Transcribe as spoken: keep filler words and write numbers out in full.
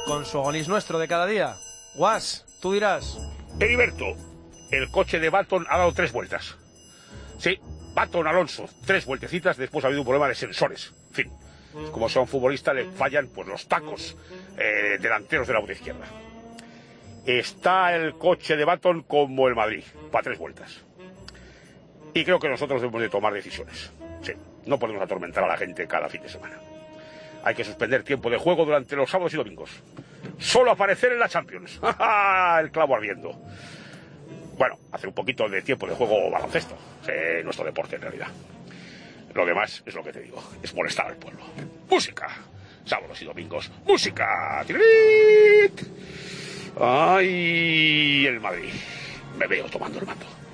con su Agonís nuestro de cada día. Guas, tú dirás. Heriberto, el coche de Baton ha dado tres vueltas. Sí, Baton Alonso, tres vueltecitas, después ha habido un problema de sensores. En fin, como sea un futbolista, le fallan pues los tacos eh, delanteros de la bota izquierda. Está el coche de Baton como el Madrid, para tres vueltas. Y creo que nosotros debemos de tomar decisiones. Sí, no podemos atormentar a la gente cada fin de semana. Hay que suspender tiempo de juego durante los sábados y domingos. Solo aparecer en la Champions. El clavo ardiendo. Bueno, hacer un poquito de tiempo de juego baloncesto. Sí, nuestro deporte en realidad. Lo demás es lo que te digo, es molestar al pueblo. ¡Música! Sábados y domingos. ¡Música! ¡Tiririt! ¡Ay! El Madrid. Me veo tomando el mando.